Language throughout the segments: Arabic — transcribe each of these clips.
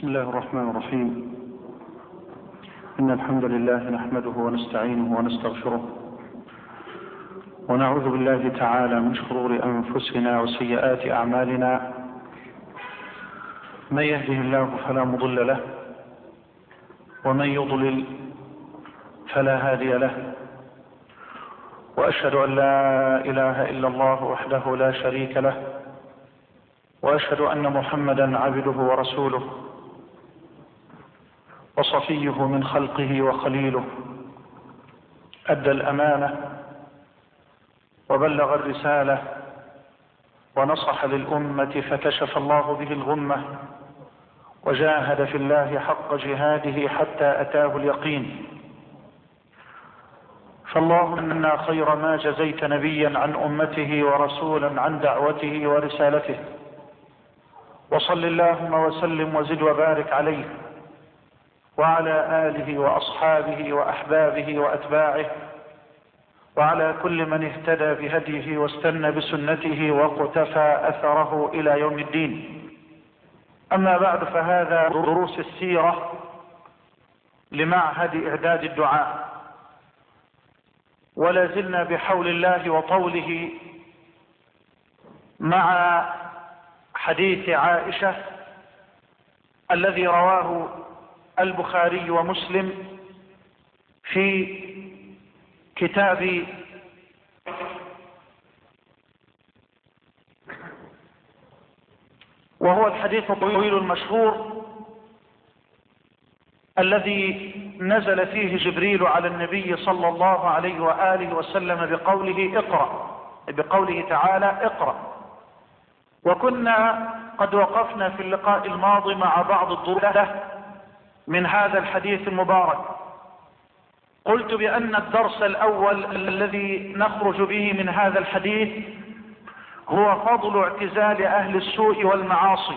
بسم الله الرحمن الرحيم. إن الحمد لله نحمده ونستعينه ونستغفره ونعوذ بالله تعالى من شرور أنفسنا وسيئات أعمالنا. من يهده الله فلا مضل له ومن يضلل فلا هادي له، وأشهد أن لا إله إلا الله وحده لا شريك له، وأشهد أن محمدا عبده ورسوله وصفيه من خلقه وخليله، أدى الأمانة وبلغ الرسالة ونصح للأمة فكشف الله به الغمة وجاهد في الله حق جهاده حتى أتاه اليقين. فاللهم إنا خير ما جزيت نبيا عن أمته ورسولا عن دعوته ورسالته، وصل اللهم وسلم وزد وبارك عليه وعلى آله وأصحابه وأحبابه وأتباعه وعلى كل من اهتدى بهديه واستنى بسنته واقتفى أثره إلى يوم الدين. أما بعد، فهذا دروس السيرة لمعهد إعداد الدعاء، ولا زلنا بحول الله وطوله مع حديث عائشة الذي رواه البخاري ومسلم في كتاب وهو الحديث الطويل المشهور الذي نزل فيه جبريل على النبي صلى الله عليه وآله وسلم بقوله تعالى اقرأ. وكنا قد وقفنا في اللقاء الماضي مع بعض الدروس من هذا الحديث المبارك. قلت بأن الدرس الأول الذي نخرج به من هذا الحديث هو فضل اعتزال أهل السوء والمعاصي،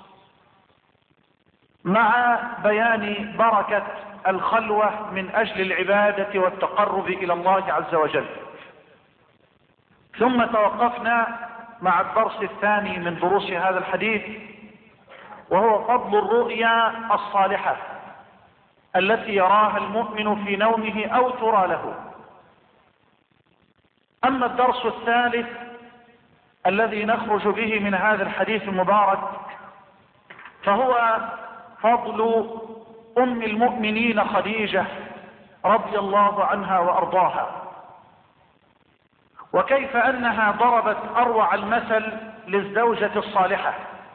مع بيان بركة الخلوة من أجل العبادة والتقرب إلى الله عز وجل. ثم توقفنا مع الدرس الثاني من دروس هذا الحديث، وهو فضل الرؤيا الصالحة التي يراها المؤمن في نومه أو ترى له. أما الدرس الثالث الذي نخرج به من هذا الحديث المبارك فهو فضل أم المؤمنين خديجة رضي الله عنها وأرضاها، وكيف أنها ضربت أروع المثل للزوجة الصالحة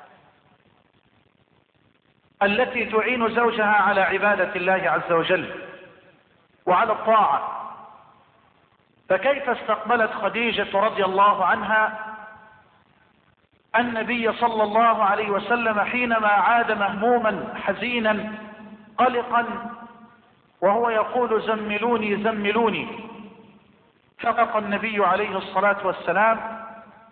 التي تعين زوجها على عبادة الله عز وجل وعلى الطاعة. فكيف استقبلت خديجة رضي الله عنها النبي صلى الله عليه وسلم حينما عاد مهموما حزينا قلقا وهو يقول زملوني زملوني، فقق النبي عليه الصلاة والسلام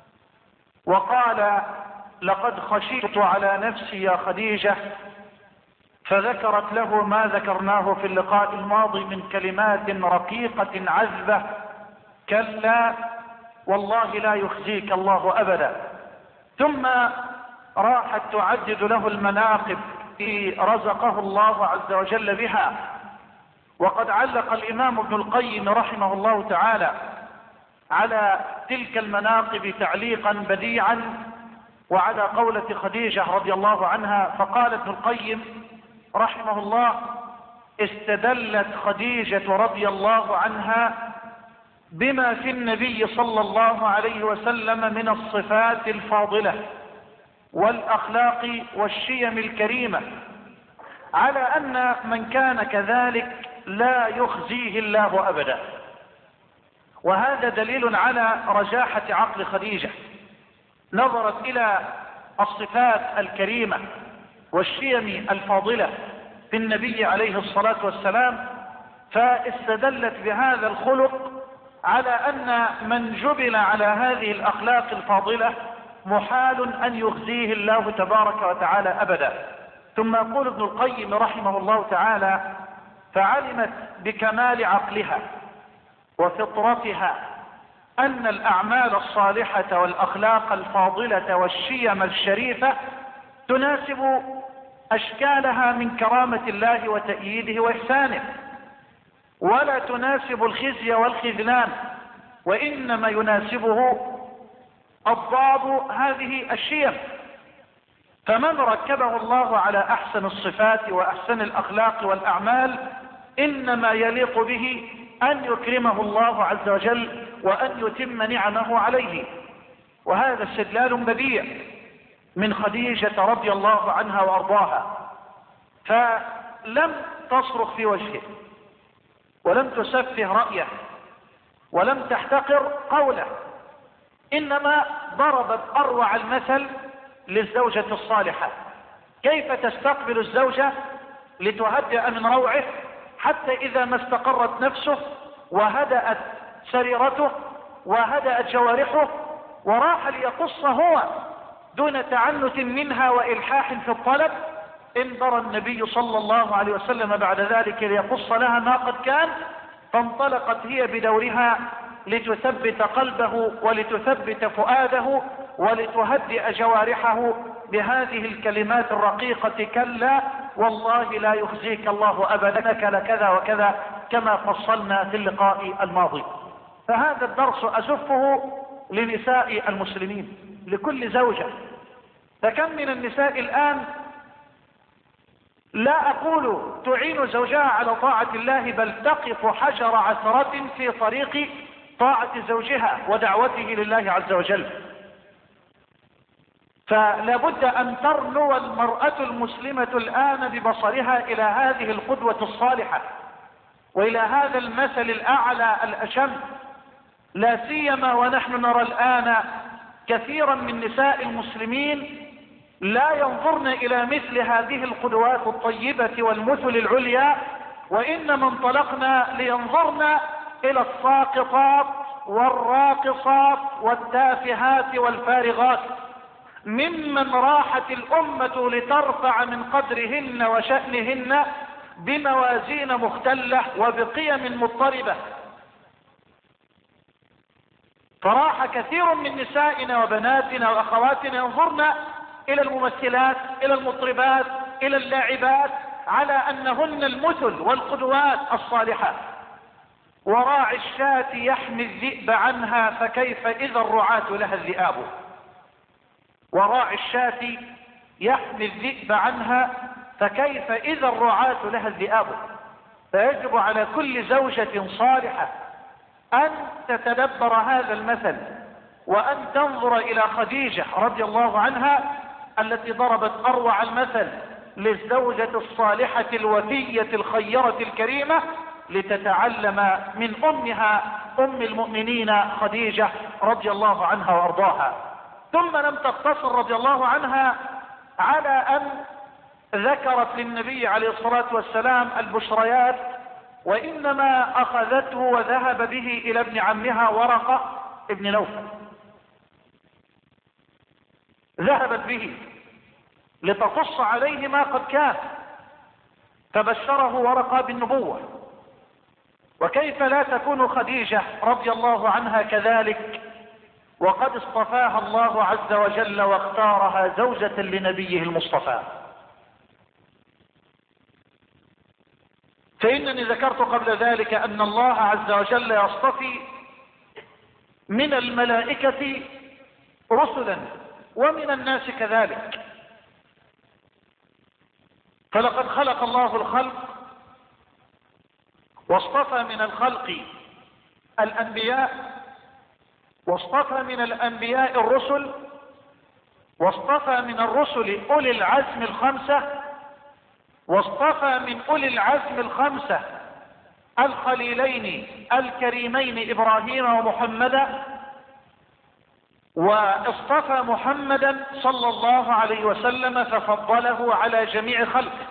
وقال لقد خشيت على نفسي يا خديجة، فذكرت له ما ذكرناه في اللقاء الماضي من كلمات رقيقة عذبة: كلا والله لا يخزيك الله أبدا. ثم راحت تعدد له المناقب التي رزقه الله عز وجل بها. وقد علق الإمام ابن القيم رحمه الله تعالى على تلك المناقب تعليقا بديعا وعلى قولة خديجة رضي الله عنها، فقال ابن القيم رحمه الله: استدلت خديجة رضي الله عنها بما في النبي صلى الله عليه وسلم من الصفات الفاضلة والأخلاق والشيم الكريمة على أن من كان كذلك لا يخزيه الله أبدا. وهذا دليل على رجاحة عقل خديجة، نظرت إلى الصفات الكريمة والشيم الفاضلة في النبي عليه الصلاة والسلام، فاستدلت بهذا الخلق على أن من جبل على هذه الأخلاق الفاضلة محال أن يخزيه الله تبارك وتعالى أبدا. ثم يقول ابن القيم رحمه الله تعالى: فعلمت بكمال عقلها وفطرتها أن الأعمال الصالحة والأخلاق الفاضلة والشيم الشريفة تناسب أشكالها من كرامة الله وتأييده وإحسانه، ولا تناسب الخزي والخذلان، وإنما يناسبه الضاد هذه الشيم. فمن ركبه الله على أحسن الصفات وأحسن الأخلاق والأعمال إنما يليق به أن يكرمه الله عز وجل وأن يتم نعمه عليه. وهذا استدلال بديع من خديجة رضي الله عنها وأرضاها، فلم تصرخ في وجهه ولم تسفه رأيه ولم تحتقر قوله، إنما ضربت أروع المثل للزوجة الصالحة، كيف تستقبل الزوجة لتهدئ من روعه حتى إذا ما استقرت نفسه وهدأت سريرته وهدأت جوارحه وراح ليقص هو دون تعنت منها وإلحاح في الطلب، انظر النبي صلى الله عليه وسلم بعد ذلك ليقص لها ما قد كان، فانطلقت هي بدورها لتثبت قلبه ولتثبت فؤاده ولتهدئ جوارحه بهذه الكلمات الرقيقة: كلا والله لا يخزيك الله أبدا لكذا وكذا، كما فصلنا في اللقاء الماضي. فهذا الدرس أزفه لنساء المسلمين، لكل زوجة. فكم من النساء الآن لا أقول تعين زوجها على طاعة الله، بل تقف حجر عثرة في طريق طاعة زوجها ودعوته لله عز وجل. فلا بد أن ترنو المرأة المسلمة الآن ببصرها إلى هذه القدوة الصالحة وإلى هذا المثل الأعلى الأشم، لا سيما ونحن نرى الآن كثيرا من نساء المسلمين لا ينظرن إلى مثل هذه القدوات الطيبة والمثل العليا، وإنما انطلقنا لينظرن إلى الساقطات والراقصات والتافهات والفارغات، ممن راحت الأمة لترفع من قدرهن وشأنهن بموازين مختلة وبقيم مضطربة. فراح كثير من نسائنا وبناتنا وأخواتنا ينظرن إلى الممثلات، إلى المطربات، إلى اللاعبات على أنهن المثل والقدوات الصالحة. وراعي الشاة يحمي الذئب عنها فكيف إذا الرعاة لها الذئاب. وراعي الشاة يحمي الذئب عنها فكيف إذا الرعاة لها الذئاب. فيجب على كل زوجة صالحة أن تتدبر هذا المثل وأن تنظر إلى خديجة رضي الله عنها التي ضربت أروع المثل للزوجة الصالحة الوفية الخيرة الكريمة، لتتعلم من أمها أم المؤمنين خديجة رضي الله عنها وأرضاها. ثم لم تقتصر رضي الله عنها على أن ذكرت للنبي عليه الصلاة والسلام البشريات، وإنما أخذته وذهب به إلى ابن عمها ورقة ابن نوفل، ذهبت به لتقص عليه ما قد كان، فبشره ورقة بالنبوة. وكيف لا تكون خديجة رضي الله عنها كذلك وقد اصطفاها الله عز وجل واختارها زوجة لنبيه المصطفى. فإنني ذكرت قبل ذلك أن الله عز وجل يصطفي من الملائكة رسلا ومن الناس كذلك. فلقد خلق الله الخلق واصطفى من الخلق الأنبياء، واصطفى من الأنبياء الرسل، واصطفى من الرسل أولي العزم الخمسة، واصطفى من أولي العزم الخمسة الخليلين الكريمين إبراهيم ومحمدا، واصطفى محمدا صلى الله عليه وسلم ففضله على جميع خلقه.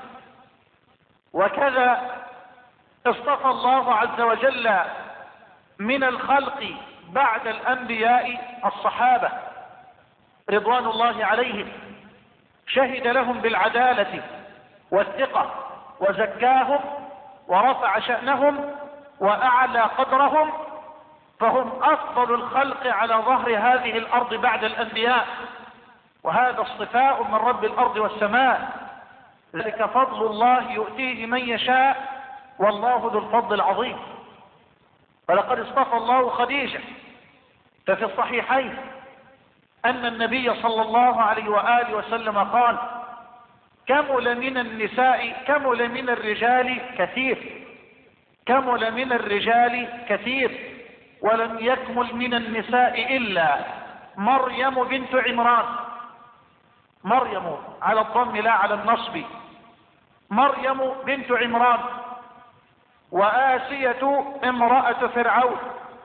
وكذا اصطفى الله عز وجل من الخلق بعد الأنبياء الصحابة رضوان الله عليهم، شهد لهم بالعدالة والثقة وزكاهم ورفع شأنهم وأعلى قدرهم، فهم أفضل الخلق على ظهر هذه الأرض بعد الأنبياء. وهذا اصطفاء من رب الأرض والسماء. ذلك فضل الله يؤتيه من يشاء والله ذو الفضل العظيم. ولقد اصطفى الله خديجة، ففي الصحيحين أن النبي صلى الله عليه وآله وسلم قال: كمل من الرجال كثير، كمل من الرجال كثير، ولم يكمل من النساء إلا مريم بنت عمران. مريم على الضم لا على النصب، مريم بنت عمران، وآسية امرأة فرعون،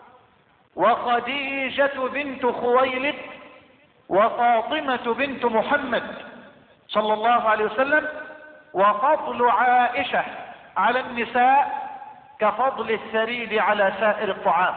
وخديجة بنت خويلد، وفاطمة بنت محمد صلى الله عليه وسلم. وفضل عائشة على النساء كفضل الثريد على سائر الطعام.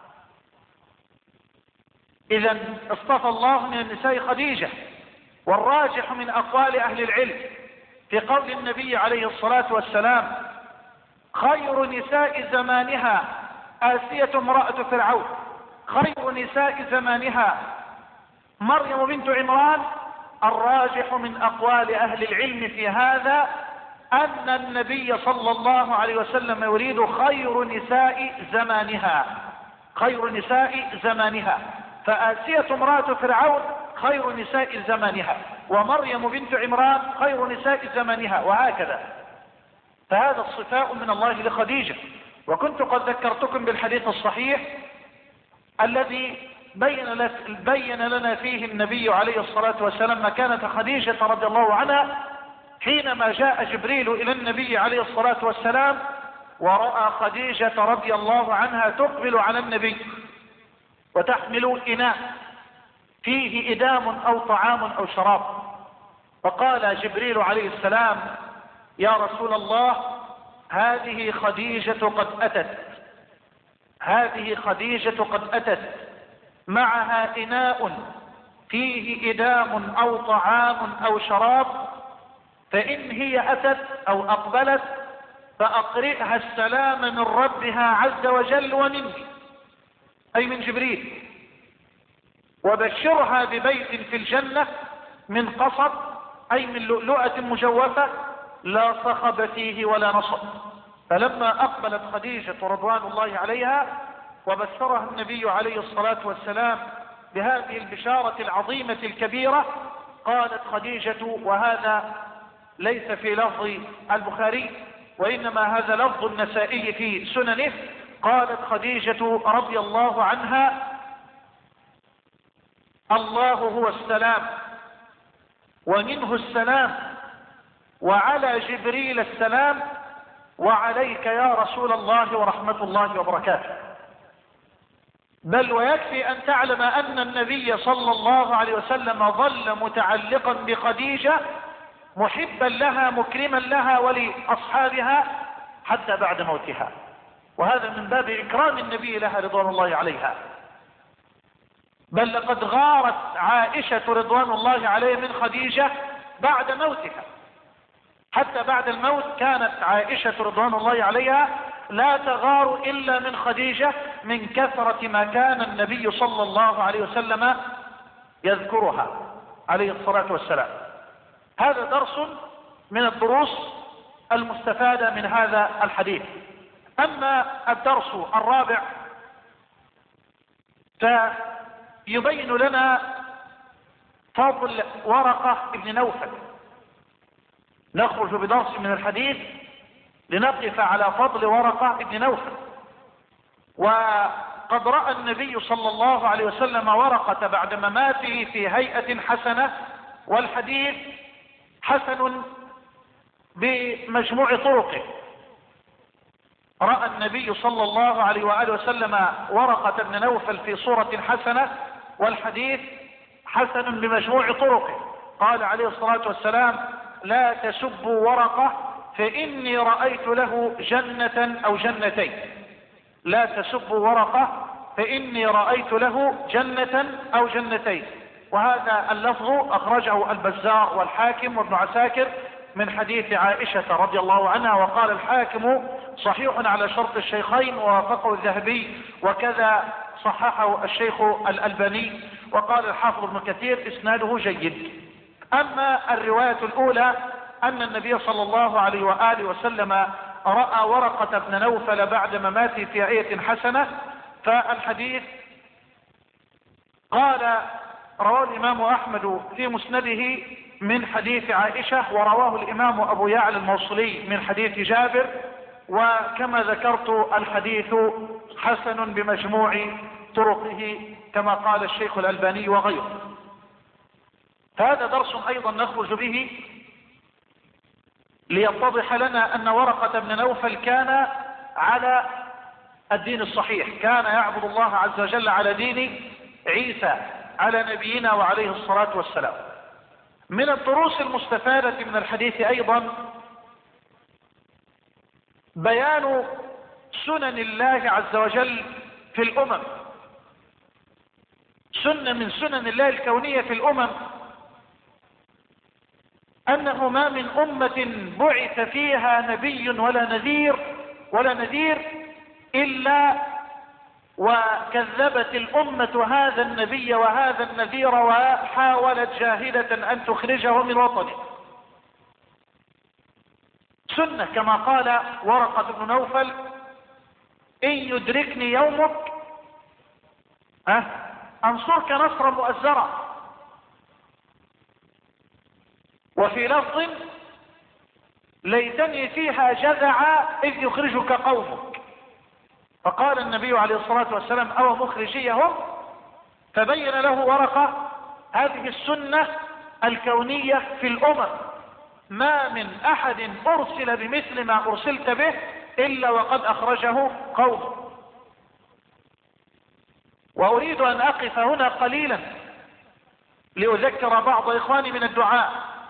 إذا اصطفى الله من النساء خديجة. والراجح من أقوال أهل العلم في قول النبي عليه الصلاة والسلام: خير نساء زمانها آسية امرأة فرعون، خير نساء زمانها مريم بنت عمران. الراجح من أقوال أهل العلم في هذا أن النبي صلى الله عليه وسلم يريد خير نساء زمانها، خير نساء زمانها. فآسية امرأة فرعون خير نساء زمانها، ومريم بنت عمران خير نساء زمانها، وهكذا. فهذا الصفاء من الله لخديجة. وكنت قد ذكرتكم بالحديث الصحيح الذي بين لنا فيه النبي عليه الصلاة والسلام مكانة خديجة رضي الله عنها حينما جاء جبريل إلى النبي عليه الصلاة والسلام ورأى خديجة رضي الله عنها تقبل على النبي وتحمل إناء فيه إدام أو طعام أو شراب. فقال جبريل عليه السلام: يا رسول الله، هذه خديجة قد أتت، هذه خديجة قد أتت معها إناء فيه إدام أو طعام أو شراب، فإن هي أتت أو أقبلت فأقرئها السلام من ربها عز وجل ومني، أي من جبريل، وبشرها ببيت في الجنة من قصب، أي من لؤلؤة مجوفة لا صخب فيه ولا نصب. فلما أقبلت خديجة رضوان الله عليها وبشرها النبي عليه الصلاة والسلام بهذه البشارة العظيمة الكبيرة، قالت خديجة، وهذا ليس في لفظ البخاري وإنما هذا لفظ النسائي في سننه، قالت خديجة رضي الله عنها: الله هو السلام ومنه السلام وعلى جبريل السلام وعليك يا رسول الله ورحمة الله وبركاته. بل ويكفي أن تعلم أن النبي صلى الله عليه وسلم ظل متعلقا بخديجة محبا لها مكرما لها ولأصحابها حتى بعد موتها، وهذا من باب إكرام النبي لها رضوان الله عليها. بل لقد غارت عائشة رضوان الله عليها من خديجة بعد موتها، حتى بعد الموت كانت عائشة رضوان الله عليها لا تغار إلا من خديجة من كثرة ما كان النبي صلى الله عليه وسلم يذكرها عليه الصلاة والسلام. هذا درس من الدروس المستفادة من هذا الحديث. أما الدرس الرابع فيبين لنا فضل ورقة ابن نوفل. نخرج بدرس من الحديث لنقف على فضل ورقة ابن نوفل. وقد رأى النبي صلى الله عليه وسلم ورقة بعد مماته في هيئة حسنة، والحديث حسن بمجموع طرقه. رأى النبي صلى الله عليه وآله وسلم ورقة ابن نوفل في صورة حسنة، والحديث حسن بمجموع طرقه. قال عليه الصلاة والسلام: لا تسبوا ورقة فإني رأيت له جنة أو جنتين. لا تسبوا ورقة فإني رأيت له جنة أو جنتين. وهذا اللفظ أخرجه البزار والحاكم وابن عساكر من حديث عائشة رضي الله عنها. وقال الحاكم صحيح على شرط الشيخين ووافقه الذهبي، وكذا صححه الشيخ الألباني. وقال الحافظ ابن كثير إسناده جيد. أما الرواية الأولى أن النبي صلى الله عليه وآله وسلم رأى ورقة بن نوفل بعد مماته في آية حسنة. فالحديث قال رواه الإمام أحمد في مسنده من حديث عائشة، ورواه الإمام أبو يعلى الموصلي من حديث جابر، وكما ذكرت الحديث حسن بمجموع طرقه كما قال الشيخ الألباني وغيره. فهذا درس أيضا نخرج به ليتضح لنا أن ورقة بن نوفل كان على الدين الصحيح، كان يعبد الله عز وجل على دين عيسى على نبينا وعليه الصلاة والسلام. من الدروس المستفادة من الحديث أيضا بيان سنن الله عز وجل في الأمم، سنة من سنن الله الكونية في الأمم أنه ما من أمة بعث فيها نبي ولا نذير إلا وكذبت الأمة هذا النبي وهذا النذير وحاولت جاهدة أن تخرجه من وطنه. سنة كما قال ورقة بن نوفل: إن يدركني يومك أنصرك نصرا مؤزرا. وفي لفظ: ليتني فيها جذعا إذ يخرجك قومك. فقال النبي عليه الصلاة والسلام: أو مخرجيهم؟ فبين له ورقة هذه السنة الكونية في الأمم، ما من أحد أرسل بمثل ما أرسلت به إلا وقد أخرجه قومه. وأريد أن أقف هنا قليلا لأذكر بعض إخواني من الدعاء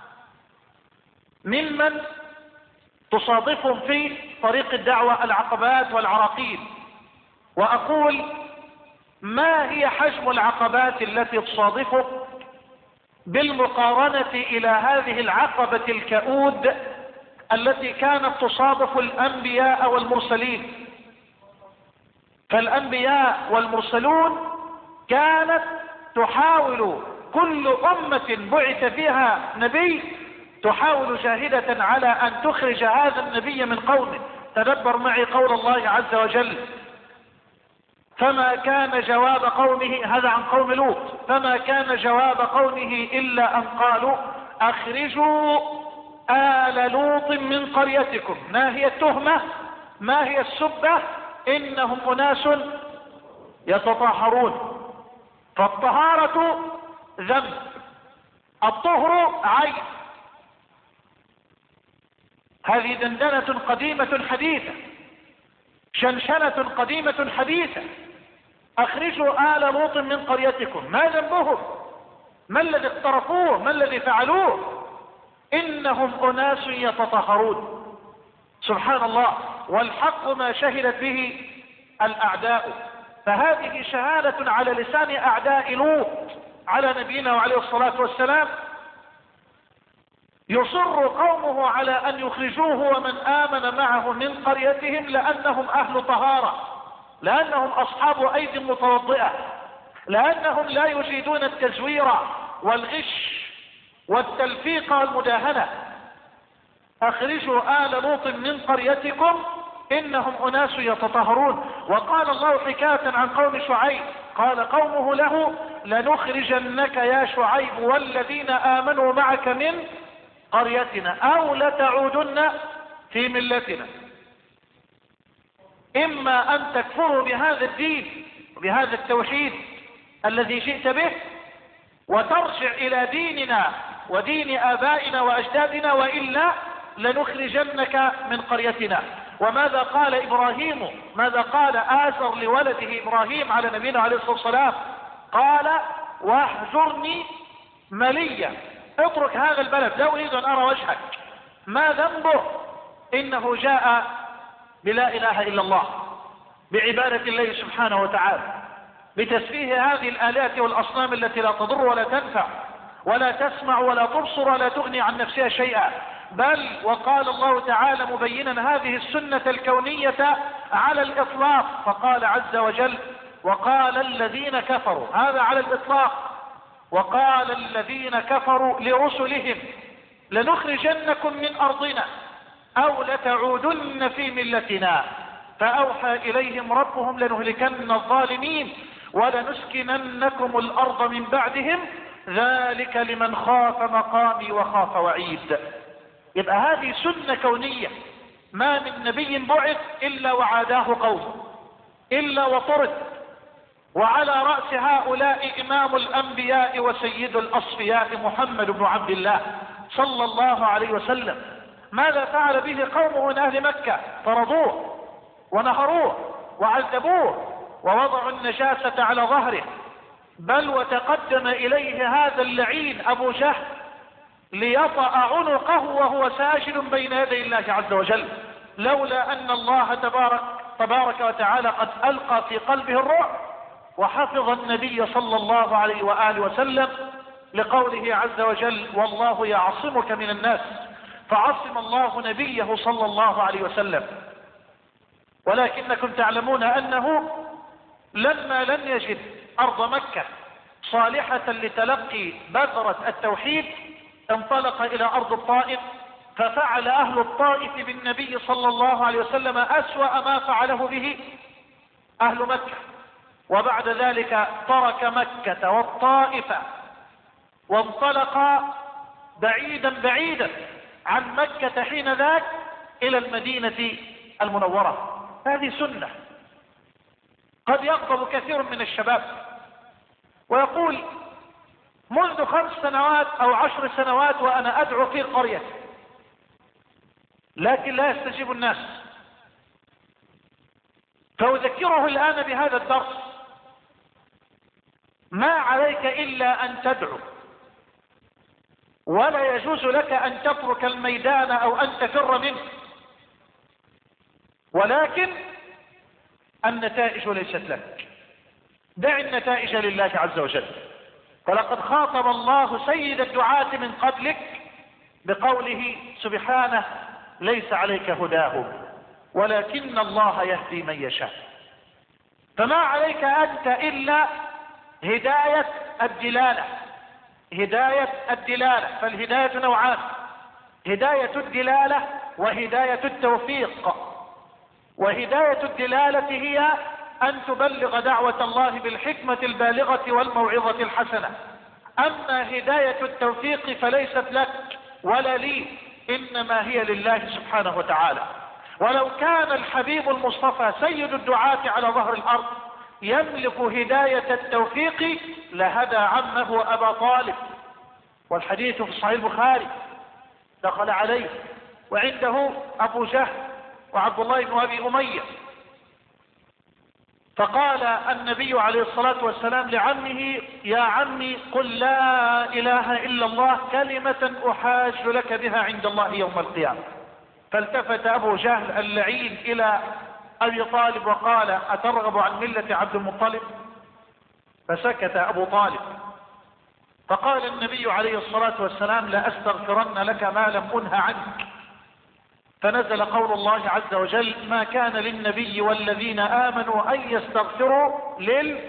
ممن تصادفهم في طريق الدعوة العقبات والعراقيل، وأقول: ما هي حجم العقبات التي تصادفك بالمقارنة إلى هذه العقبة الكؤود التي كانت تصادف الأنبياء والمرسلين؟ فالأنبياء والمرسلون كانت تحاول كل أمة بعث فيها نبي تحاول جاهدة على أن تخرج هذا النبي من قومه. تدبر معي قول الله عز وجل: فما كان جواب قومه، هذا عن قوم لوط، فما كان جواب قومه إلا أن قالوا أخرجوا آل لوط من قريتكم. ما هي التهمة؟ ما هي السبة؟ إنهم أناس يتطهرون. فالطهارة ذنب، الطهر عيب. هذه دندنة قديمة حديثة، شنشنة قديمة حديثة. أخرجوا آل لوط من قريتكم. ما ذنبهم؟ ما الذي اقترفوه؟ ما الذي فعلوه؟ إنهم أناس يتطهرون. سبحان الله، والحق ما شهدت به الأعداء. فهذه شهادة على لسان أعداء لوط على نبينا وعليه الصلاة والسلام. يصر قومه على أن يخرجوه ومن آمن معه من قريتهم لأنهم أهل طهارة، لأنهم أصحاب أيدي متوضئة، لأنهم لا يجيدون التزوير والغش والتلفيق والمداهنة. أخرجوا آل لوط من قريتكم إنهم أناس يتطهرون. وقال الله حكاية عن قوم شعيب، قال قومه له: لنخرجنك يا شعيب والذين آمنوا معك من قريتنا أو لتعودن في ملتنا. إما أن تكفروا بهذا الدين وبهذا التوحيد الذي جئت به وترجع إلى ديننا ودين آبائنا وأجدادنا، وإلا لنخرجنك من قريتنا. وماذا قال إبراهيم؟ ماذا قال آزر لولده إبراهيم على نبينا عليه الصلاة والسلام؟ قال: واهجرني مليا، اترك هذا البلد، لا أريد أن أرى وجهك. ما ذنبه؟ إنه جاء بلا إله إلا الله، بعبادة الله سبحانه وتعالى، بتسفيه هذه الآلات والأصنام التي لا تضر ولا تنفع ولا تسمع ولا تبصر ولا تغني عن نفسها شيئا. بل وقال الله تعالى مبينا هذه السنة الكونية على الإطلاق، فقال عز وجل: وقال الذين كفروا، هذا على الإطلاق، وقال الذين كفروا لرسلهم لنخرجنكم من أرضنا أو لتعودن في ملتنا. فأوحى إليهم ربهم لنهلكن الظالمين ولنسكننكم الأرض من بعدهم ذلك لمن خاف مقامي وخاف وعيد. يبقى هذه سنة كونية، ما من نبي بعث إلا وعاداه قومه إلا وطرد، وعلى رأس هؤلاء إمام الأنبياء وسيد الأصفياء محمد بن عبد الله صلى الله عليه وسلم. ماذا فعل به قومه من أهل مكة؟ طردوه ونهروه وعذبوه ووضعوا النجاسة على ظهره، بل وتقدم إليه هذا اللعين أبو جهل ليطأ عنقه وهو ساجد بين يدي الله عز وجل، لولا أن الله تبارك وتعالى قد ألقى في قلبه الرعب وحفظ النبي صلى الله عليه وآله وسلم لقوله عز وجل والله يعصمك من الناس، فعصم الله نبيه صلى الله عليه وسلم. ولكنكم تعلمون أنه لما لم يجد أرض مكة صالحة لتلقي بذرة التوحيد انطلق إلى أرض الطائف، ففعل أهل الطائف بالنبي صلى الله عليه وسلم أسوأ ما فعله به أهل مكة. وبعد ذلك ترك مكة والطائف وانطلق بعيدا عن مكة حين ذاك إلى المدينة المنورة. هذه سنة. قد يغضب كثير من الشباب ويقول منذ 5 سنوات أو 10 سنوات وأنا أدعو في قرية، لكن لا يستجيب الناس. فأذكره الآن بهذا الدرس: ما عليك إلا أن تدعو، ولا يجوز لك أن تترك الميدان أو أن تفر منه، ولكن النتائج ليست لك. دع النتائج لله عز وجل. ولقد خاطب الله سيد الدعاة من قبلك بقوله سبحانه: ليس عليك هداهم ولكن الله يهدي من يشاء. فما عليك أنت إلا هداية الدلالة. هداية الدلالة، فالهداية نوعان: هداية الدلالة وهداية التوفيق. وهداية الدلالة هي أن تبلغ دعوة الله بالحكمة البالغة والموعظة الحسنة. أما هداية التوفيق فليست لك ولا لي، إنما هي لله سبحانه وتعالى. ولو كان الحبيب المصطفى سيد الدعاة على ظهر الأرض يملك هداية التوفيق لهدى عمه أبا طالب. والحديث في صحيح البخاري: دخل عليه وعنده أبو جهل وعبد الله بن أبي أمية، فقال النبي عليه الصلاة والسلام لعمه: يا عمي قل لا إله إلا الله كلمة أحاج لك بها عند الله يوم القيامة. فالتفت أبو جهل اللعين إلى أبي طالب وقال: أترغب عن ملة عبد المطلب؟ فسكت أبو طالب. فقال النبي عليه الصلاة والسلام: لأستغفرن لك ما لم أنه عنك. فنزل قول الله عز وجل: ما كان للنبي والذين آمنوا أن يستغفروا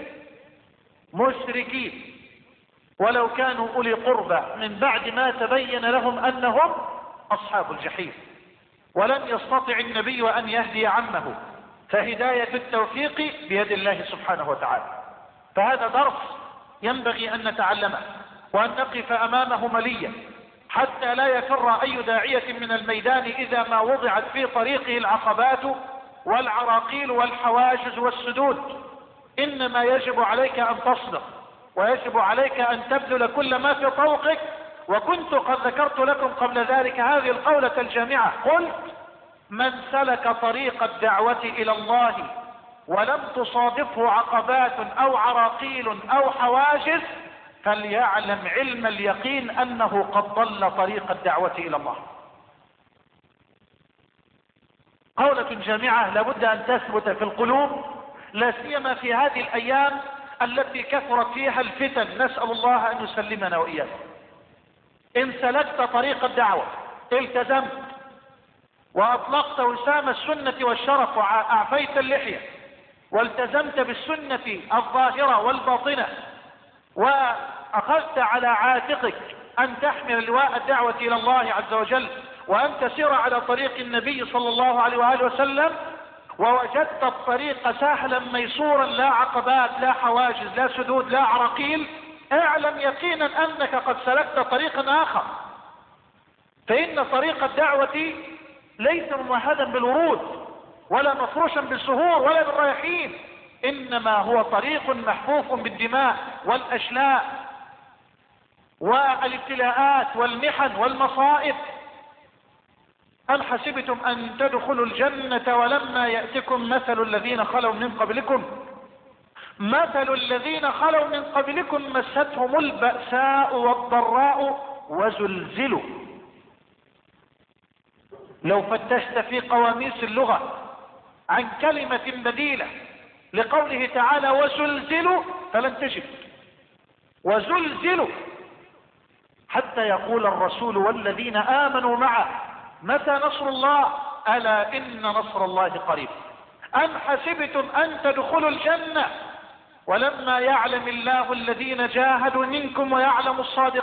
للمشركين ولو كانوا أولي قربى من بعد ما تبين لهم أنهم أصحاب الجحيم. ولم يستطع النبي أن يهدي عمه، فهداية التوفيق بيد الله سبحانه وتعالى. فهذا درس ينبغي أن نتعلمه وأن نقف أمامه مليا، حتى لا يفر أي داعية من الميدان إذا ما وضعت في طريقه العقبات والعراقيل والحواجز والسدود. إنما يجب عليك أن تصبر، ويجب عليك أن تبذل كل ما في طوقك. وكنت قد ذكرت لكم قبل ذلك هذه القولة الجامعة: قلت: من سلك طريق الدعوة إلى الله ولم تصادفه عقبات أو عراقيل أو حواجز فليعلم علم اليقين أنه قد ضل طريق الدعوة إلى الله. قولة جامعة لابد أن تثبت في القلوب، لا سيما في هذه الأيام التي كثرت فيها الفتن، نسأل الله أن يسلمنا وإياكم. إن سلكت طريق الدعوة، التزمت وأطلقت وسام السنة والشرف وأعفيت اللحية والتزمت بالسنة الظاهرة والباطنة، وأخذت على عاتقك أن تحمل لواء الدعوة إلى الله عز وجل وأن تسير على طريق النبي صلى الله عليه وآله وسلم، ووجدت الطريق سهلا ميسورا لا عقبات لا حواجز لا سدود لا عراقيل، اعلم يقينا أنك قد سلكت طريقا آخر. فإن طريق الدعوة ليس ممهدا بالورود ولا مفروشا بالسهور ولا بالرياحين، إنما هو طريق محفوف بالدماء والأشلاء والابتلاءات والمحن والمصائب. أم حسبتم أن تدخلوا الجنة ولما يأتكم مثل الذين خلوا من قبلكم مستهم البأساء والضراء وزلزلوا. لو فتشت في قواميس اللغة عن كلمة بديلة لقوله تعالى وزلزلوا فلن تجد. وزلزلوا حتى يقول الرسول والذين آمنوا معه متى نصر الله؟ ألا إن نصر الله قريب. أم حسبتم أن تدخلوا الجنة ولما يعلم الله الذين جاهدوا منكم ويعلم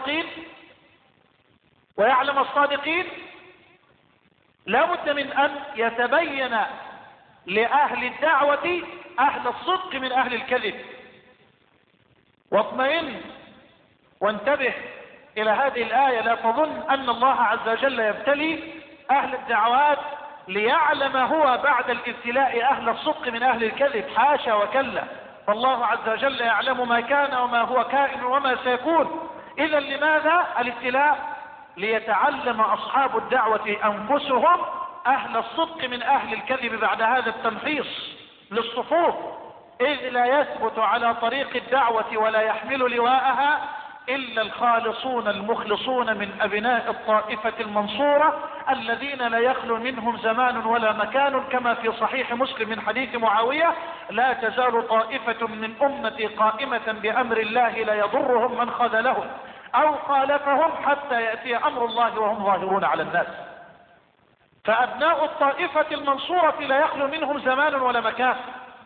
الصادقين. لا بد من أن يتبين لأهل الدعوة أهل الصدق من أهل الكذب. واطمئن وانتبه إلى هذه الآية، لا تظن أن الله عز وجل يبتلي أهل الدعوات ليعلم هو بعد الابتلاء أهل الصدق من أهل الكذب، حاشا وكلا، فالله عز وجل يعلم ما كان وما هو كائن وما سيكون. إذا لماذا الابتلاء؟ ليتعلم أصحاب الدعوة أنفسهم أهل الصدق من أهل الكذب بعد هذا التمحيص للصفوف، إذ لا يثبت على طريق الدعوة ولا يحمل لواءها إلا الخالصون المخلصون من أبناء الطائفة المنصورة الذين لا يخلو منهم زمان ولا مكان، كما في صحيح مسلم من حديث معاوية: لا تزال طائفة من أمتي قائمة بأمر الله لا يضرهم من خذلهم أو خالفهم حتى يأتي أمر الله وهم ظاهرون على الناس. فأبناء الطائفة المنصورة لا يخلو منهم زمان ولا مكان،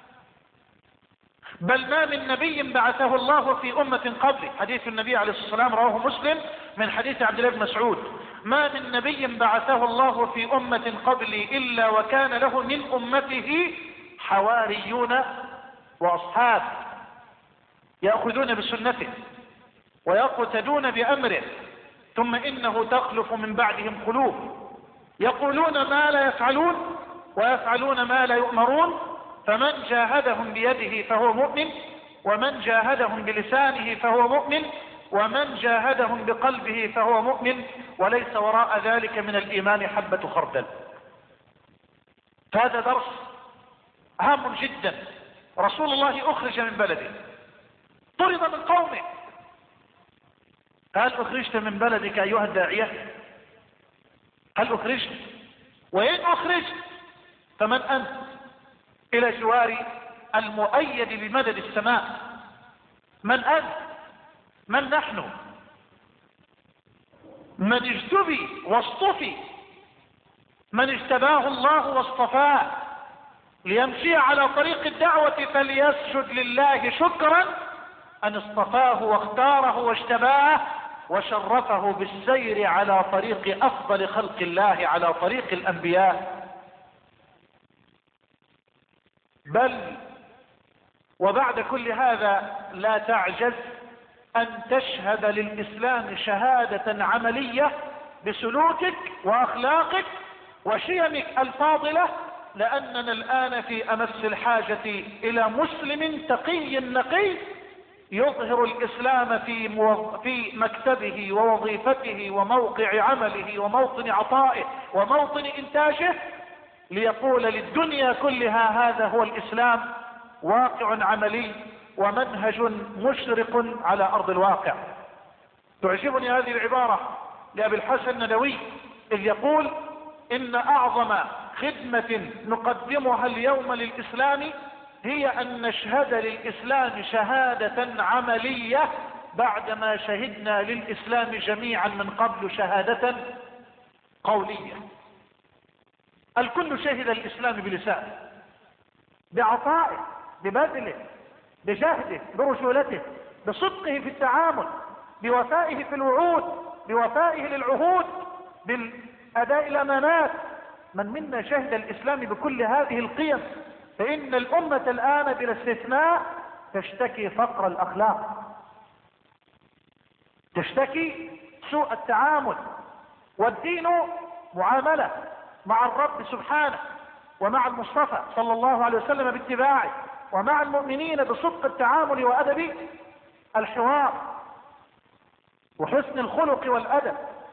بل ما من نبي بعثه الله في أمة قبلي، حديث النبي عليه الصلاة والسلام رواه مسلم من حديث عبد الله بن مسعود: ما من نبي بعثه الله في أمة قبلي إلا وكان له من أمته حواريون وأصحاب يأخذون بسنته ويقتدون بأمره، ثم إنه تخلف من بعدهم خلوف يقولون ما لا يفعلون ويفعلون ما لا يؤمرون، فمن جاهدهم بيده فهو مؤمن، ومن جاهدهم بلسانه فهو مؤمن، ومن جاهدهم بقلبه فهو مؤمن، وليس وراء ذلك من الإيمان حبة خردل. فهذا درس هام جدا. رسول الله أخرج من بلده، طرد من قومه. هل أخرجت من بلدك أيها الداعية؟ هل أخرجت؟ وإن أخرجت فمن أنت؟ إلى جوار المؤيد بمدد السماء. من أنت؟ من نحن؟ من اجتبي واصطفي، من اجتباه الله واصطفاه ليمشي على طريق الدعوة فليسجد لله شكرا أن اصطفاه واختاره واجتباه وشرفه بالسير على طريق أفضل خلق الله، على طريق الأنبياء. بل وبعد كل هذا لا تعجز أن تشهد للإسلام شهادة عملية بسلوكك وأخلاقك وشيمك الفاضلة، لأننا الآن في أمس الحاجة إلى مسلم تقي نقي يظهر الإسلام في مكتبه ووظيفته وموقع عمله وموطن عطائه وموطن إنتاجه، ليقول للدنيا كلها هذا هو الإسلام، واقع عملي ومنهج مشرق على أرض الواقع. تعجبني هذه العبارة لأبي الحسن الندوي إذ يقول: إن أعظم خدمة نقدمها اليوم للإسلام هي أن نشهد للإسلام شهادة عملية بعدما شهدنا للإسلام جميعا من قبل شهادة قولية. الكل شهد الإسلام بلسانه، بعطائه، ببذله، بجهده، برجولته، بصدقه في التعامل، بوفائه في الوعود، بوفائه للعهود، بالأداء الأمانات. من منا شهد الإسلام بكل هذه القيم، فإن الأمة الآن بلا استثناء تشتكي فقر الأخلاق، تشتكي سوء التعامل. والدين معاملة مع الرب سبحانه، ومع المصطفى صلى الله عليه وسلم باتباعه، ومع المؤمنين بصدق التعامل وأدب الحوار وحسن الخلق والأدب.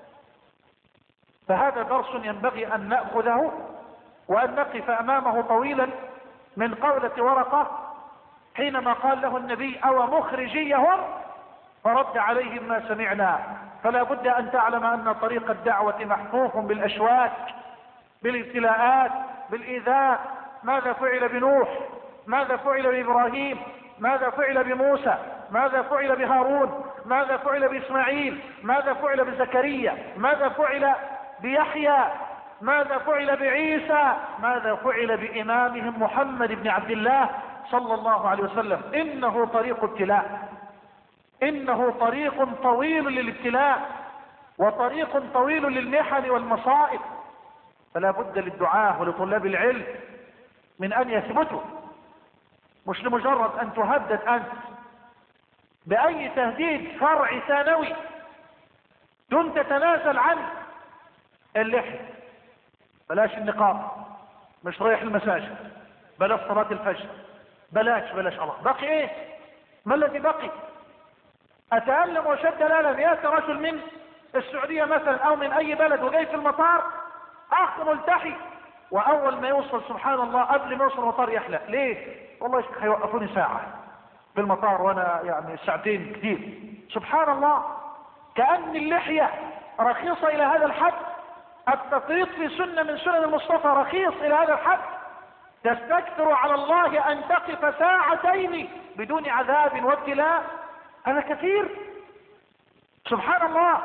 فهذا درس ينبغي أن نأخذه وأن نقف أمامه طويلا، من قولة ورقة حينما قال له النبي: أو مخرجيهم؟ فرد عليهم: ما سمعنا. فلا بد أن تعلم أن طريق الدعوة محفوف بالأشواك، بالابتلاءات، بالإيذاء. ماذا فعل بنوح؟ ماذا فعل بإبراهيم؟ ماذا فعل بموسى؟ ماذا فعل بهارون؟ ماذا فعل بإسماعيل؟ ماذا فعل بزكريا؟ ماذا فعل بيحيى؟ ماذا فعل بعيسى؟ ماذا فعل بإمامهم محمد بن عبد الله صلى الله عليه وسلم؟ إنه طريق ابتلاء، إنه طريق طويل للابتلاء، وطريق طويل للمحن والمصائب. فلا بد للدعاة ولطلاب العلم من أن يثبتوا، مش لمجرد أن تهدد أنت بأي تهديد فرعي ثانوي دون تتنازل عن اللحية، بلاش النقاب، مش رايح المساجد، بلاش صلاة الفجر، بلاش الله. بقي ايه؟ ما الذي بقي؟ أتألم وشد الألم. يأتي رجل من السعودية مثلا أو من أي بلد وجاي في المطار أخ ملتحي، وأول ما يوصل سبحان الله قبل ما يوصل المطار يحلق. ليه؟ والله هيوقفوني ساعة في المطار وأنا يعني ساعتين كتير. سبحان الله، كأن اللحية رخيصة إلى هذا الحد، التفريط في سنة من سنن المصطفى رخيص إلى هذا الحد. تستكثر على الله أن تقف ساعتين بدون عذاب وابتلاء، هذا كثير. سبحان الله.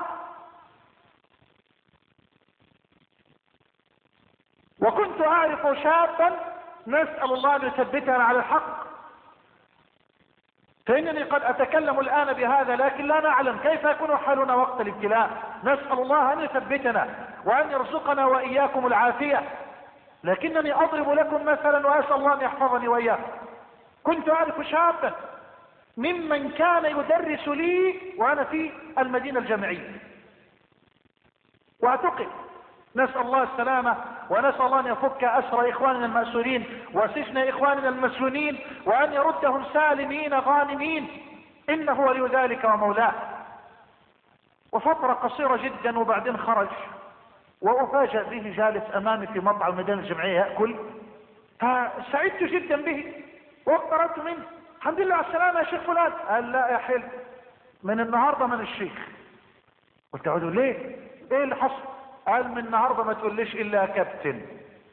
وكنت أعرف شابا نسأل الله أن يثبتنا على الحق، فإنني قد أتكلم الآن بهذا لكن لا نعلم كيف يكون حالنا وقت الابتلاء. نسأل الله أن يثبتنا وأن يرزقنا وإياكم العافية، لكنني أضرب لكم مثلا وأسأل الله أن يحفظني وإياكم. كنت أعرف شابا ممن كان يدرس لي وأنا في المدينة الجامعية، واعتقد، نسأل الله السلامة ونسأل الله أن يفك أسر إخواننا المأسورين وسجن إخواننا المسجونين وأن يردهم سالمين غانمين، إنه ولي ذلك ومولاه. وفترة قصيرة جدا وبعدين خرج، وأفاجأ به جالس أمامي في مطعم المدينة الجامعية يأكل، فسعدت جدا به واقتربت منه: الحمد لله على السلامة يا شيخ فلان. قال: لا يا حلو، من النهاردة من الشيخ. قلت له: ليه؟ ايه اللي حصل؟ قال: من النهاردة ما تقوليش إلا كابتن.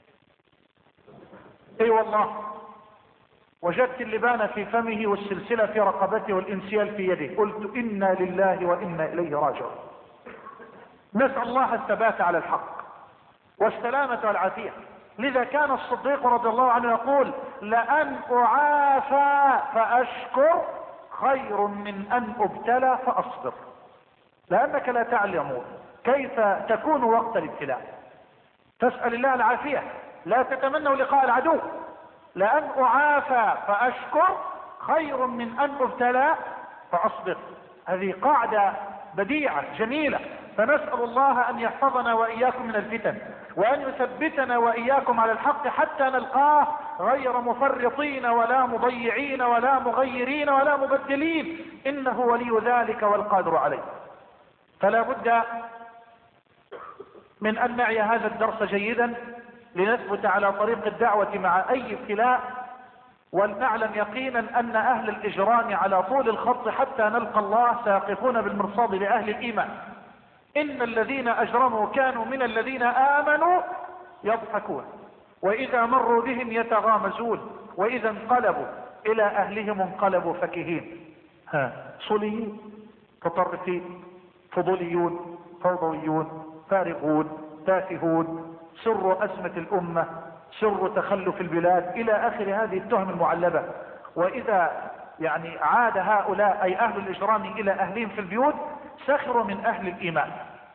اي والله. وجدت اللبان في فمه والسلسلة في رقبته والإنسيال في يده. قلت: إنا لله وإنا إليه راجعون. نسأل الله الثبات على الحق والسلامة والعافية. لذا كان الصديق رضي الله عنه يقول: لأن أعافى فأشكر خير من أن أبتلى فأصبر. لأنك لا تعلم كيف تكون وقت الابتلاء، تسأل الله العافية، لا تتمنوا لقاء العدو. لأن أعافى فأشكر خير من أن أبتلى فأصبر. هذه قاعدة بديعة جميلة. فنسأل الله أن يحفظنا وإياكم من الفتن، وأن يثبتنا وإياكم على الحق حتى نلقاه غير مفرطين ولا مضيعين ولا مغيرين ولا مبدلين، إنه ولي ذلك والقادر عليه. فلا بد من أن نعي هذا الدرس جيدا لنثبت على طريق الدعوة مع أي ابتلاء، ولنعلم يقينا أن أهل الإجرام على طول الخط حتى نلقى الله سيقفون بالمرصاد لأهل الإيمان. إن الذين أجرموا كانوا من الذين آمنوا يضحكون، وإذا مروا بهم يتغامزون، وإذا انقلبوا إلى أهلهم انقلبوا فكهين. صليين، متطرفين، فضوليون، فوضويون، فارغون، تافهون، سر أزمة الأمة، سر تخلف البلاد، إلى آخر هذه التهم المعلبة. وإذا يعني عاد هؤلاء أي أهل الإجرام إلى أهلهم في البيوت سخروا من أهل الإيمان.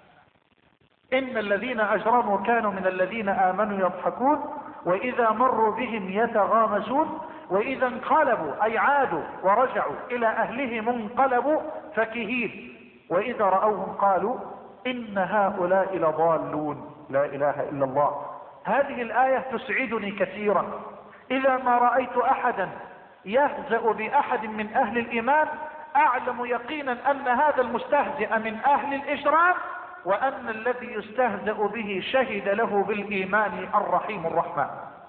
إن الذين أجرموا كانوا من الذين آمنوا يضحكون وإذا مروا بهم يتغامزون وإذا انقلبوا أي عادوا ورجعوا إلى أهلهم انقلبوا فكهين وإذا رأوهم قالوا إن هؤلاء لضالون. لا إله إلا الله. هذه الآية تسعدني كثيرا. إذا ما رأيت أحدا يهزأ بأحد من أهل الإيمان أعلم يقينا أن هذا المستهزئ من أهل الإجرام وأن الذي يستهزأ به شهد له بالإيمان الرحيم الرحمن.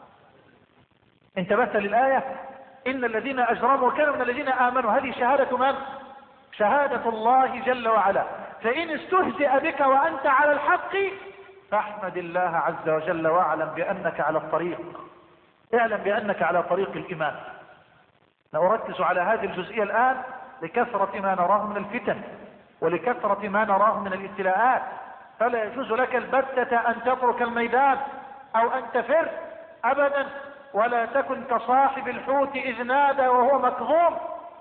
انتبهت للآية؟ إن الذين أجرموا كانوا من الذين آمنوا. هذه شهادة من؟ شهادة الله جل وعلا. فإن استهزئ بك وأنت على الحق فاحمد الله عز وجل واعلم بأنك على الطريق. اعلم بأنك على طريق الإيمان. نركز على هذه الجزئية الآن لكثرة ما نراه من الفتن ولكثرة ما نراه من الابتلاءات. فلا يجوز لك البتة أن تترك الميدان أو أن تفر أبدا، ولا تكن كصاحب الحوت إذ نادى وهو مكظوم.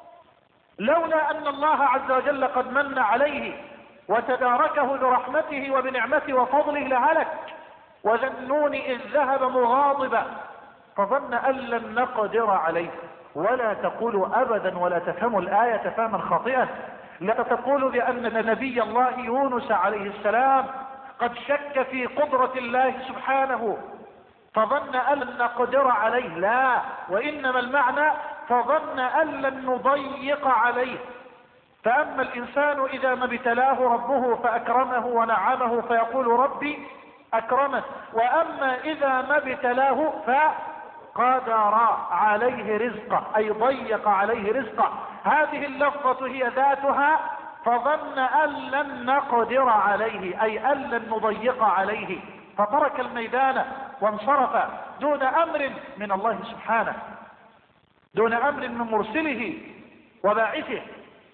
لولا أن الله عز وجل قد من عليه وتداركه برحمته وبنعمته وفضله لهلك. وذا النون إذ ذهب مغاضبا فظن أن لن نقدر عليه. ولا تقولوا أبدا ولا تفهموا الآية فهما خاطئا. لا تقولوا بأن نبي الله يونس عليه السلام قد شك في قدرة الله سبحانه فظن أن لن نقدر عليه. لا، وإنما المعنى فظن أن لن نضيق عليه. فأما الإنسان إذا ما ابتلاه ربه فأكرمه ونعمه فيقول ربي أكرمه، وأما إذا ما ابتلاه فقدر عليه رزقه أي ضيق عليه رزقه. هذه اللفظة هي ذاتها فظن أن لن نقدر عليه أي أن لن نضيق عليه، فترك الميدان وانصرف دون أمر من الله سبحانه، دون أمر من مرسله وباعثه.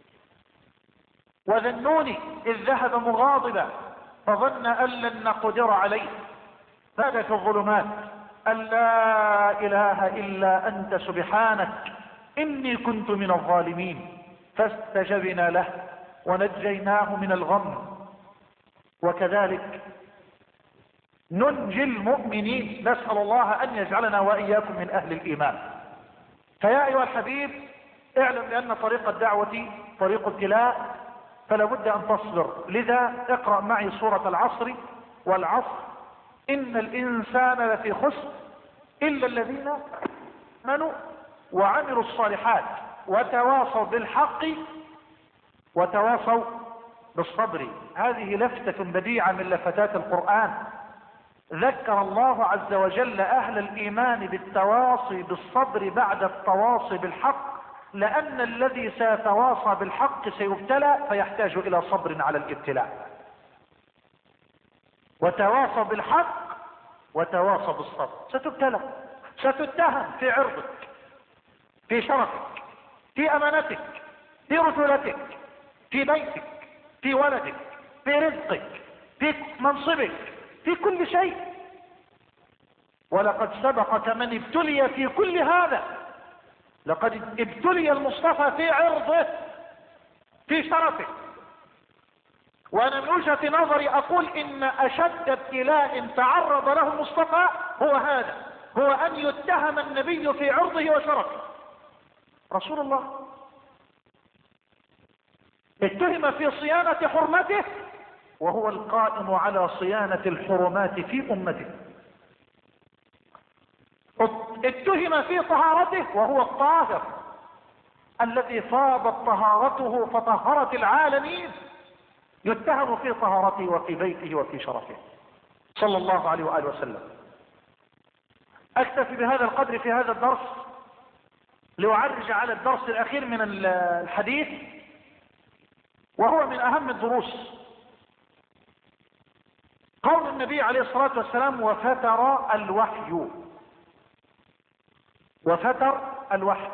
وذا النون إذ ذهب مغاضبا فظن أن لن نقدر عليه فنادى في الظلمات أن لا إله إلا أنت سبحانك إني كنت من الظالمين فاستجبنا له ونجيناه من الغم. وكذلك ننجي المؤمنين. نسأل الله أن يجعلنا وإياكم من أهل الإيمان. فيا أيها الحبيب اعلم بأن طريق الدعوة طريق ابتلاء، فلا بد أن تصبر. لذا اقرأ معي سورة العصر. والعصر إن الإنسان لفي خسر إلا الذين آمنوا وعملوا الصالحات وتواصوا بالحق وتواصوا بالصبر. هذه لفتة بديعة من لفتات القرآن. ذكر الله عز وجل أهل الإيمان بالتواصي بالصبر بعد التواصي بالحق، لأن الذي سيتواصى بالحق سيبتلى فيحتاج إلى صبر على الابتلاء. وتواصى بالحق وتواصى بالصبر. ستبتلى، ستتهم في عرضك، في شرفك، في أمانتك، في رجولتك، في بيتك، في ولدك، في رزقك، في منصبك، في كل شيء. ولقد سبقك من ابتلي في كل هذا. لقد ابتلي المصطفى في عرضه، في شرفه. وانا من وجهة نظري اقول ان اشد ابتلاء تعرض له المصطفى هو هذا، هو ان يتهم النبي في عرضه وشرفه. رسول الله اتهم في صيانة حرمته وهو القائم على صيانة الحرمات في امته. اتهم في طهارته وهو الطاهر الذي فاضت طهارته فطهرت العالمين. يتهم في طهارته وفي بيته وفي شرفه صلى الله عليه وآله وسلم. اكتفي بهذا القدر في هذا الدرس لأعرج على الدرس الأخير من الحديث، وهو من أهم الدروس. قول النبي عليه الصلاة والسلام وفتر الوحي. وفتر الوحي.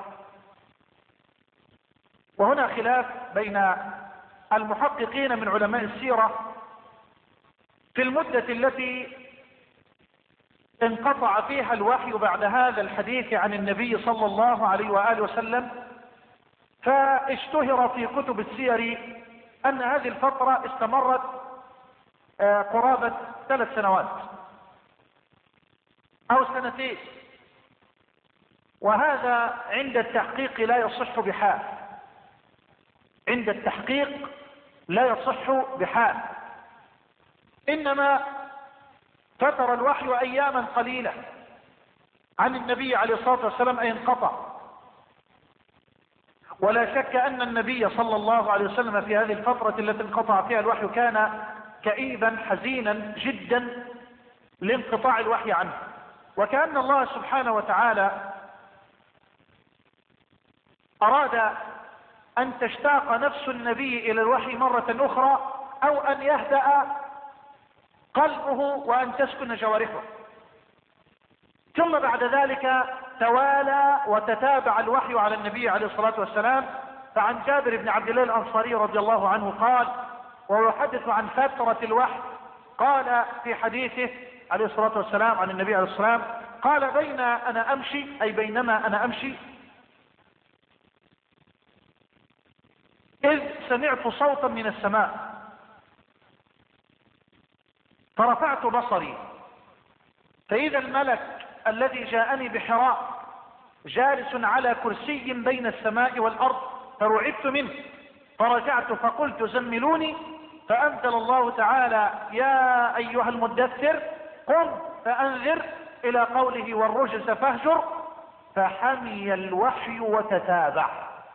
وهنا خلاف بين المحققين من علماء السيرة في المدة التي انقطع فيها الوحي بعد هذا الحديث عن النبي صلى الله عليه وآله وسلم. فاشتهر في كتب السير أن هذه الفترة استمرت قرابة 3 سنوات أو 2 سنين، وهذا عند التحقيق لا يصح بحال، عند التحقيق لا يصح بحال، إنما فتر الوحي أياما قليلة عن النبي عليه الصلاة والسلام أي انقطع. ولا شك أن النبي صلى الله عليه وسلم في هذه الفترة التي انقطع فيها الوحي كان كئيبا حزينا جدا لانقطاع الوحي عنه، وكأن الله سبحانه وتعالى أراد أن تشتاق نفس النبي إلى الوحي مرة أخرى، أو أن يهدأ قلبه وأن تسكن جوارحه. ثم بعد ذلك توالى وتتابع الوحي على النبي عليه الصلاة والسلام. فعن جابر بن عبد الله الأنصاري رضي الله عنه قال، وهو يحدث عن فترة الوحي، قال في حديثه عليه الصلاة والسلام عن النبي عليه الصلاة والسلام، قال بين أنا أمشي، أي بينما أنا أمشي، إذ سمعت صوتا من السماء فرفعت بصري فإذا الملك الذي جاءني بحراء جالس على كرسي بين السماء والأرض، فرعبت منه فرجعت فقلت زملوني، فأنزل الله تعالى يا أيها المدثر قم فأنذر إلى قوله والرجز فاهجر، فحمي الوحي وتتابع،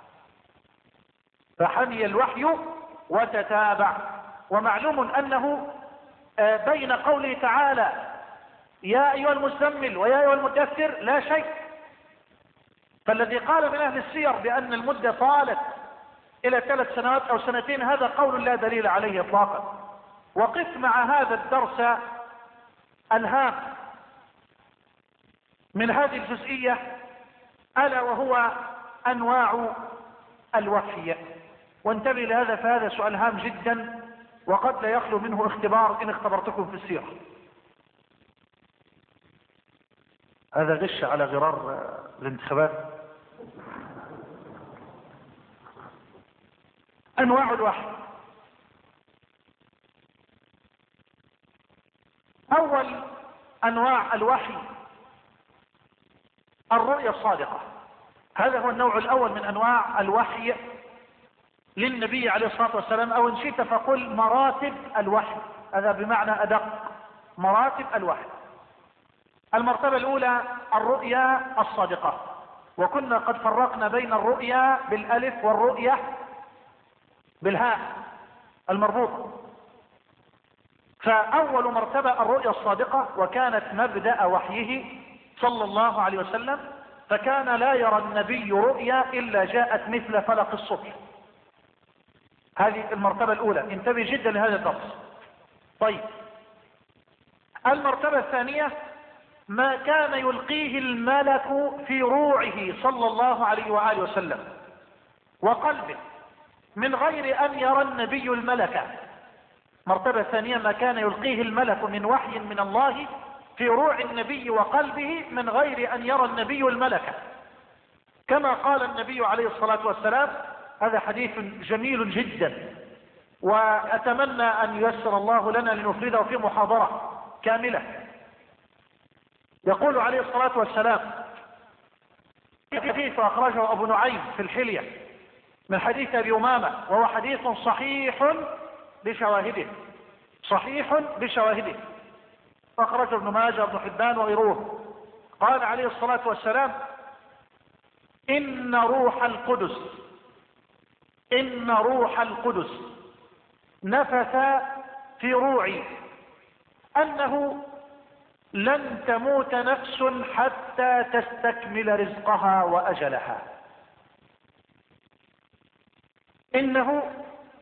فحمي الوحي وتتابع. ومعلوم أنه بين قوله تعالى يا أيها المزمل ويا أيها المدثر لا شيء، فالذي قال من أهل السير بأن المدة طالت إلى 3 سنوات أو 2 هذا قول لا دليل عليه إطلاقا. وقف مع هذا الدرس الهام من هذه الجزئية، ألا وهو أنواع الوحي، وانتبه لهذا، فهذا سؤال هام جدا وقد لا يخلو منه اختبار إن اختبرتكم في السيرة. هذا غش على غرار الانتخابات. أنواع الوحي. أول أنواع الوحي الرؤيا الصادقة، هذا هو النوع الأول من أنواع الوحي للنبي عليه الصلاة والسلام، أو إن شئت فقل مراتب الوحي، هذا بمعنى أدق، مراتب الوحي. المرتبة الأولى الرؤيا الصادقة، وكنا قد فرقنا بين الرؤيا بالألف والرؤيا بالهاء المربوطة. فأول مرتبة الرؤيا الصادقة، وكانت مبدأ وحيه صلى الله عليه وسلم، فكان لا يرى النبي رؤيا إلا جاءت مثل فلق الصبح. هذه المرتبة الأولى، انتبه جدا لهذا الدرس. طيب، المرتبة الثانية ما كان يلقيه الملك في روعه صلى الله عليه وآله وسلم وقلبه من غير أن يرى النبي الملك. مرتبة ثانية ما كان يلقيه الملك من وحي من الله في روع النبي وقلبه من غير أن يرى النبي الملك، كما قال النبي عليه الصلاة والسلام. هذا حديث جميل جدا، وأتمنى أن ييسر الله لنا لنفرده في محاضرة كاملة. يقول عليه الصلاة والسلام حديث أخرجه أبو نعيم في الحلية من حديث أبي أمامة، وهو حديث صحيح بشواهده، صحيح بشواهده، أخرجه ابن ماجه وابن حبان وغيره. قال عليه الصلاة والسلام إن روح القدس نفث في روعي أنه لن تموت نفس حتى تستكمل رزقها وأجلها. إنه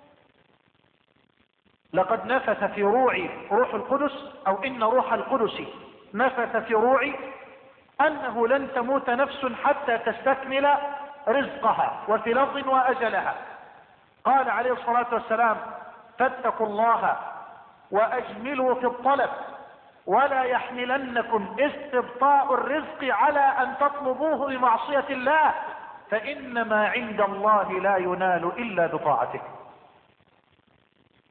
لقد نفث في روعي روح القدس، أو إن روح القدس نفث في روعي أنه لن تموت نفس حتى تستكمل رزقها، وفي لفظ وأجلها. قال عليه الصلاة والسلام فاتقوا الله وأجملوا في الطلب، ولا يحملنكم استبطاء الرزق على أن تطلبوه بمعصية الله، فإنما عند الله لا ينال إلا بطاعته.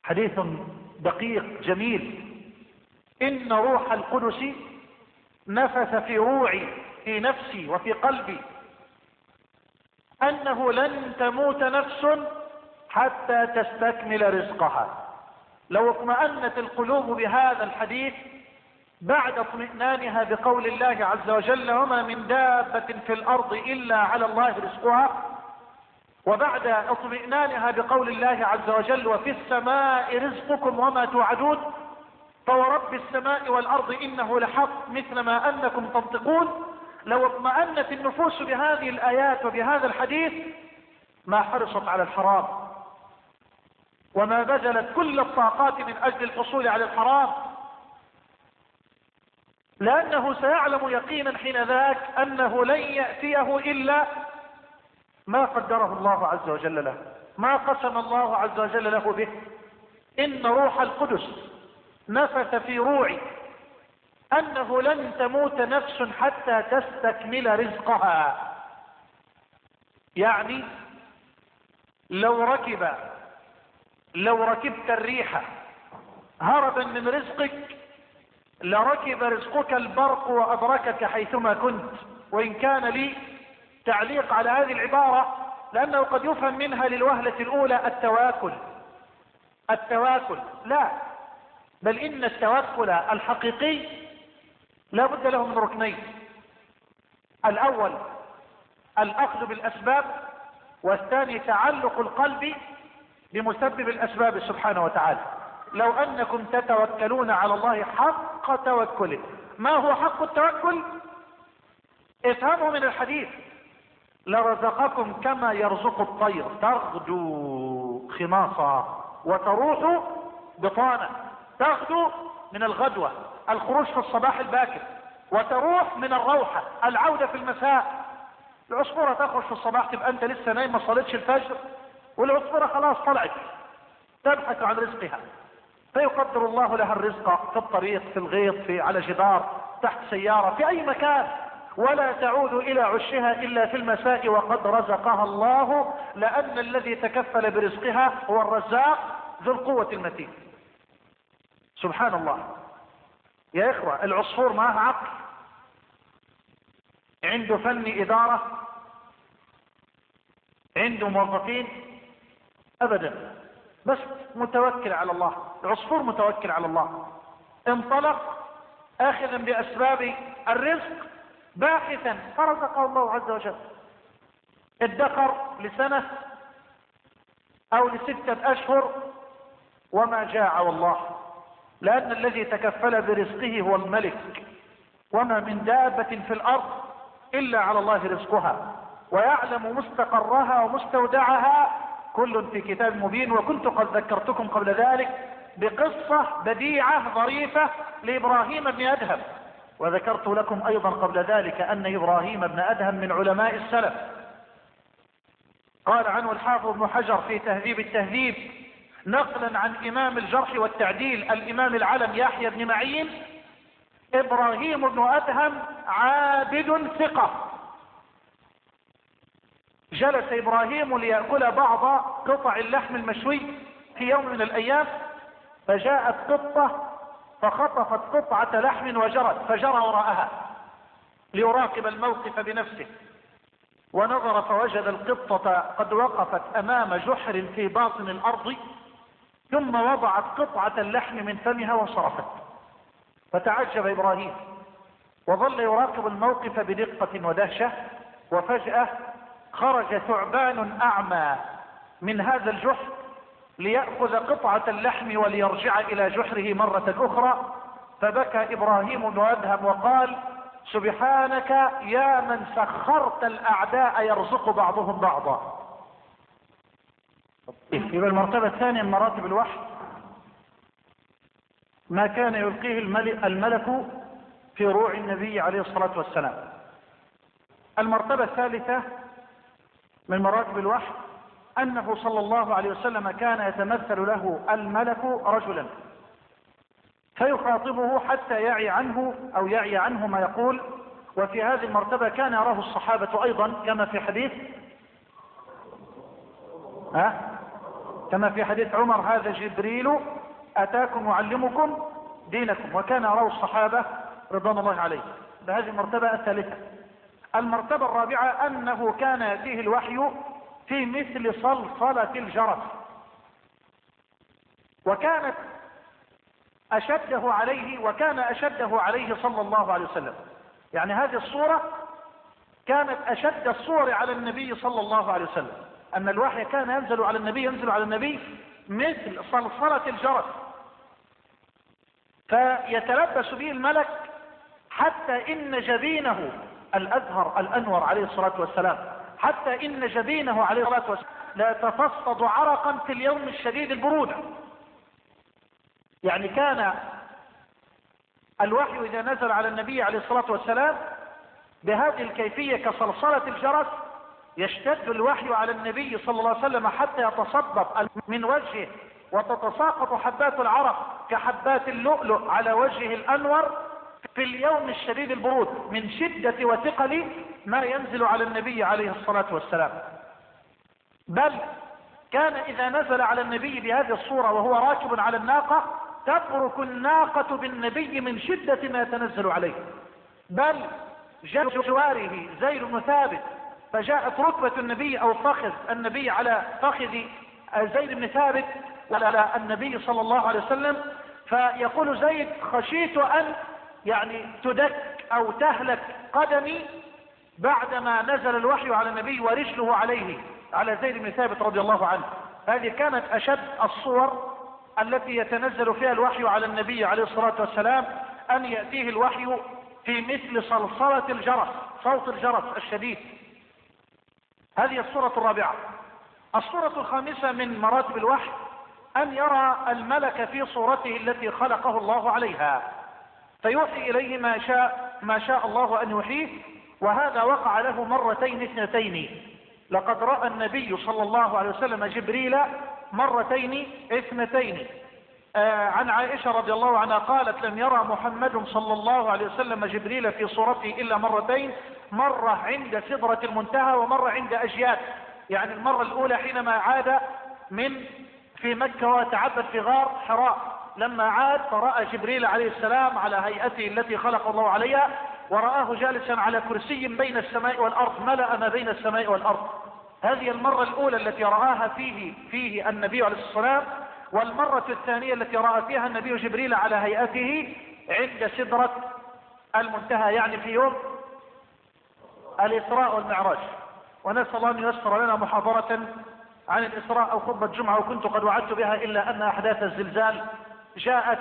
حديث دقيق جميل. إن روح القدس نفث في روعي، في نفسي وفي قلبي، أنه لن تموت نفس حتى تستكمل رزقها. لو اطمأنت القلوب بهذا الحديث بعد اطمئنانها بقول الله عز وجل وما من دابة في الأرض إلا على الله رزقها، وبعد اطمئنانها بقول الله عز وجل وفي السماء رزقكم وما توعدون فورب السماء والأرض إنه لحق مثل ما أنكم تنطقون، لو اطمأنت النفوس بهذه الآيات وبهذا الحديث ما حرصت على الحرام وما بذلت كل الطاقات من أجل الحصول على الحرام، لأنه سيعلم يقينا حين ذاك أنه لن يأتيه إلا ما قدره الله عز وجل له، ما قسم الله عز وجل له به. إن روح القدس نفث في روعي أنه لن تموت نفس حتى تستكمل رزقها. يعني لو ركبت الريح هربا من رزقك لركب رزقك البرق وأدركك حيثما كنت. وإن كان لي تعليق على هذه العبارة لأنه قد يفهم منها للوهلة الأولى التواكل، لا، بل إن التوكل الحقيقي لا بد له من ركنين: الأول الأخذ بالأسباب، والثاني تعلق القلب بمسبب الأسباب سبحانه وتعالى. لو أنكم تتوكلون على الله حق توكله. ما هو حق التوكل؟ افهموا من الحديث: لرزقكم كما يرزق الطير تغدو خماصا وتروح بطانا. تغدو من الغدوة، الخروج في الصباح الباكر، وتروح من الروحة، العودة في المساء. العصفورة تخرج في الصباح تبقى أنت لسه نايم ما صليتش الفجر، والعصفورة خلاص طلعت تبحث عن رزقها، فيقدر الله لها الرزق في الطريق، في الغيط، على جدار، تحت سيارة، في أي مكان، ولا تعود إلى عشها إلا في المساء وقد رزقها الله، لأن الذي تكفل برزقها هو الرزاق ذو القوة المتين. سبحان الله يا إخوة. العصفور معه عقل، عنده فن إدارة، عنده موظفين؟ أبدا، بس متوكل على الله. العصفور متوكل على الله، انطلق آخذا بأسباب الرزق باحثا فرزقه الله عز وجل. ادخر لسنة أو ل6 أشهر وما جاع والله، لأن الذي تكفل برزقه هو الملك. وما من دابة في الأرض إلا على الله رزقها ويعلم مستقرها ومستودعها كل في كتاب مبين. وكنت قد ذكرتكم قبل ذلك بقصة بديعة ظريفة لإبراهيم بن أدهم، وذكرت لكم أيضا قبل ذلك أن إبراهيم بن أدهم من علماء السلف. قال عنه الحافظ ابن حجر في تهذيب التهذيب نقلا عن إمام الجرح والتعديل الإمام العلم يحيى بن معين: إبراهيم بن أدهم عابد ثقة. جلس إبراهيم ليأكل بعض قطع اللحم المشوي في يوم من الأيام، فجاءت قطة فخطفت قطعة لحم وجرت، فجرى وراءها ليراقب الموقف بنفسه، ونظر فوجد القطة قد وقفت أمام جحر في باطن الأرض، ثم وضعت قطعة اللحم من فمها وانصرفت. فتعجب إبراهيم وظل يراقب الموقف بدقة ودهشة، وفجأة خرج ثعبان أعمى من هذا الجحر ليأخذ قطعة اللحم وليرجع إلى جحره مرة أخرى. فبكى إبراهيم بن أدهم وقال: سبحانك يا من سخرت الأعداء يرزق بعضهم بعضا. يبقى المرتبة الثانية من مراتب الوحي ما كان يلقيه الملك في روع النبي عليه الصلاة والسلام. المرتبة الثالثة من مراتب الوحي أنه صلى الله عليه وسلم كان يتمثل له الملك رجلا فيخاطبه حتى يعي عنه ما يقول. وفي هذه المرتبة كان يراه الصحابة أيضا كما في حديث كما في حديث عمر: هذا جبريل أتاكم يعلمكم دينكم. وكان يراه الصحابة رضوان الله عليه. بهذه المرتبة الثالثة. المرتبة الرابعة أنه كان يأتيه الوحي في مثل صلصلة الجرس، وكان أشده عليه صلى الله عليه وسلم. يعني هذه الصورة كانت أشد الصور على النبي صلى الله عليه وسلم، أن الوحي كان ينزل على النبي مثل صلصلة الجرس، فيتلبس به الملك حتى إن جبينه الأزهر الأنور عليه الصلاة والسلام، حتى إن جبينه عليه الصلاة والسلام لا تفصد عرقا في اليوم الشديد البرودة. يعني كان الوحي إذا نزل على النبي عليه الصلاة والسلام بهذه الكيفية كصلصلة الجرس، يشتد الوحي على النبي صلى الله عليه وسلم حتى يتصبب من وجهه وتتساقط حبات العرق كحبات اللؤلؤ على وجهه الأنور في اليوم الشديد البرود، من شدة وثقل ما ينزل على النبي عليه الصلاة والسلام. بل كان إذا نزل على النبي بهذه الصورة وهو راكب على الناقة تبرك الناقة بالنبي من شدة ما يتنزل عليه. بل جاء جواره زيد بن ثابت فجاءت ركبة النبي أو فخذ النبي على فخذ زيد بن ثابت وعلى النبي صلى الله عليه وسلم، فيقول زيد: خشيت أن تدك أو تهلك قدمي بعدما نزل الوحي على النبي ورجله على زيد بن ثابت رضي الله عنه. هذه كانت أشد الصور التي يتنزل فيها الوحي على النبي عليه الصلاة والسلام، أن يأتيه الوحي في مثل صلصلة الجرس، صوت الجرس الشديد. هذه الصورة الرابعة. الصورة الخامسة من مراتب الوحي أن يرى الملك في صورته التي خلقه الله عليها، فيوحي إليه ما شاء الله أن يوحيه. وهذا وقع له مرتين اثنتين. لقد رأى النبي صلى الله عليه وسلم جبريل مرتين اثنتين. عن عائشة رضي الله عنها قالت: لم يرى محمد صلى الله عليه وسلم جبريل في صورته إلا مرتين، مرة عند سدرة المنتهى ومرة عند أجياد. يعني المرة الأولى حينما عاد في مكة وتعبد في غار حراء، لما عاد فرأى جبريل عليه السلام على هيئته التي خلق الله عليها، ورآه جالسا على كرسي بين السماء والأرض، ملأ ما بين السماء والأرض. هذه المرة الأولى التي رآها فيه النبي عليه الصلاة والسلام. والمرة الثانية التي رأى فيها النبي جبريل على هيئته عند سدرة المنتهى، يعني في يوم الإسراء والمعراج. ونسأل الله أن ييسر لنا محاضرة عن الإسراء أو خطبة جمعة، وكنت قد وعدت بها إلا أن أحداث الزلزال جاءت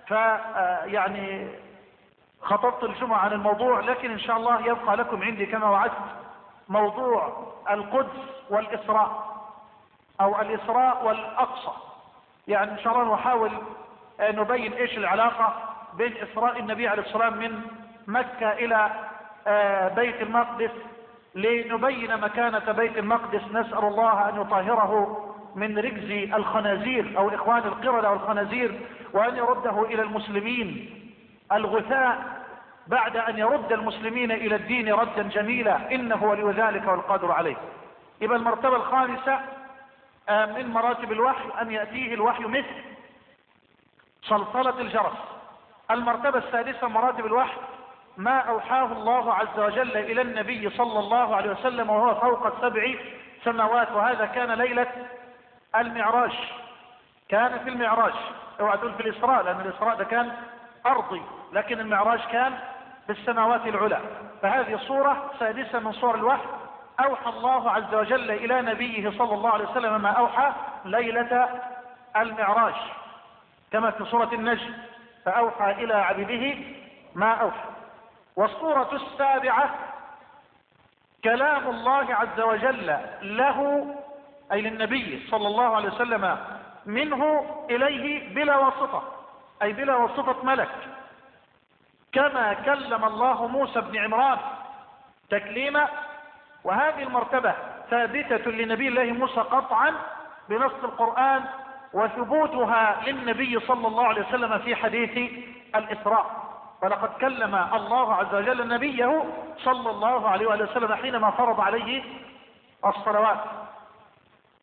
خطبت الجمعة عن الموضوع. لكن إن شاء الله يبقى لكم عندي كما وعدت موضوع القدس والإسراء أو الإسراء والأقصى. يعني إن شاء الله نحاول نبين إيش العلاقة بين إسراء النبي عليه الصلاة والسلام من مكة إلى بيت المقدس، لنبين مكانة بيت المقدس. نسأل الله أن يطهره من رجز الخنازير أو إخوان القردة والخنازير، وأن يرده إلى المسلمين الغثاء بعد أن يرد المسلمين إلى الدين ردا جميلا، إنه ولي ذلك والقادر عليه. يبقى المرتبة الخامسة من مراتب الوحي أن يأتيه الوحي مثل صلصلة الجرس. المرتبة السادسة مراتب الوحي ما أوحاه الله عز وجل إلى النبي صلى الله عليه وسلم وهو فوق 7 سماوات، وهذا كان ليلة المعراج. كان في المعراج، اوعى تقول في الإسراء، لأن الإسراء ده كان أرضي، لكن المعراج كان في السماوات العلى. فهذه صورة سادسة من صور الوحي. أوحى الله عز وجل إلى نبيه صلى الله عليه وسلم ما أوحى ليلة المعراج، كما في سورة النجم: فأوحى إلى عبده ما أوحى. والصورة السابعة كلام الله عز وجل له، أي للنبي صلى الله عليه وسلم، منه إليه بلا واسطة، أي بلا واسطة ملك، كما كلم الله موسى بن عمران تكليما. وهذه المرتبة ثابتة لنبي الله موسى قطعا بنص القرآن، وثبوتها للنبي صلى الله عليه وسلم في حديث الإسراء. ولقد كلم الله عز وجل نبيه صلى الله عليه وسلم حينما فرض عليه الصلوات.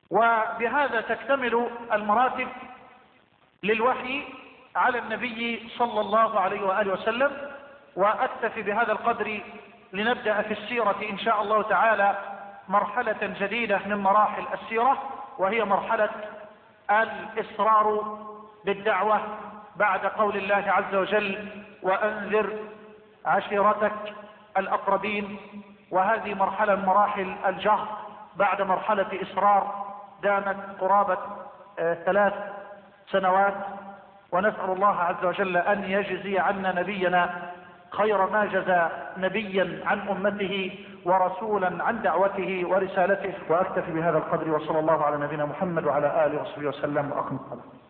وبهذا تكتمل المراتب للوحي على النبي صلى الله عليه وآله وسلم. وأكتفي بهذا القدر لنبدأ في السيرة إن شاء الله تعالى مرحلة جديدة من مراحل السيرة، وهي مرحلة الإصرار بالدعوة بعد قول الله عز وجل وأنذر عشيرتك الأقربين. وهذه مرحلة من مراحل الجهر بعد مرحلة إصرار دامت قرابة 3 سنوات. ونسأل الله عز وجل أن يجزي عنا نبينا خير ما جزى نبيا عن أمته ورسولا عن دعوته ورسالته. وأكتفي بهذا القدر، وصلى الله على نبينا محمد وعلى آله وصحبه وسلم وأقم الصلاة.